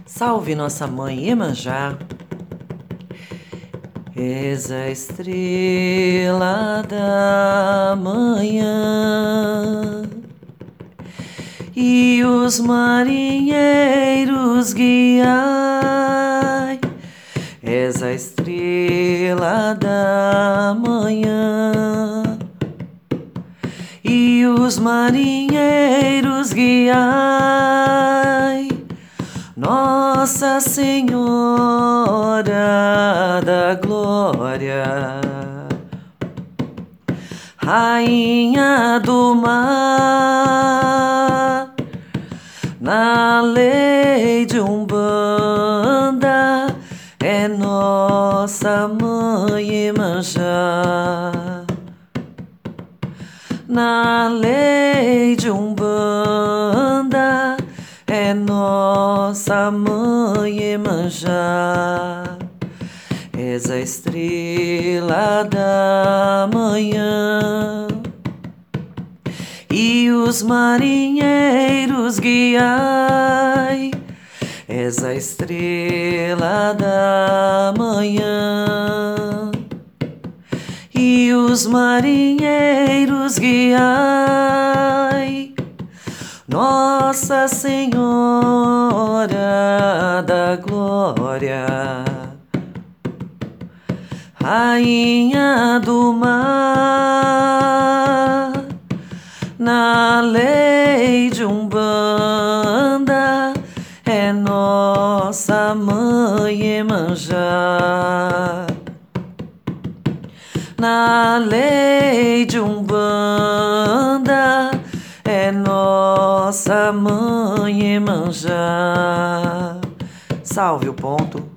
Salve nossa mãe Iemanjá, és a estrela da manhã e os marinheiros guiai. És a estrela da manhã e os marinheiros guiai. Nossa Senhora da Glória, Rainha do mar, na lei de Umbanda é nossa mãe Iemanjá. Na lei de Umbanda é nossa mãe Iemanjá. És a estrela da manhã e os marinheiros guiai. És a estrela da manhã e os marinheiros guiai. Nossa Senhora da Glória, Rainha do mar, na lei de Umbanda é nossa mãe Iemanjá. Na lei de Umbanda é nossa mãe Iemanjá. Salve o ponto.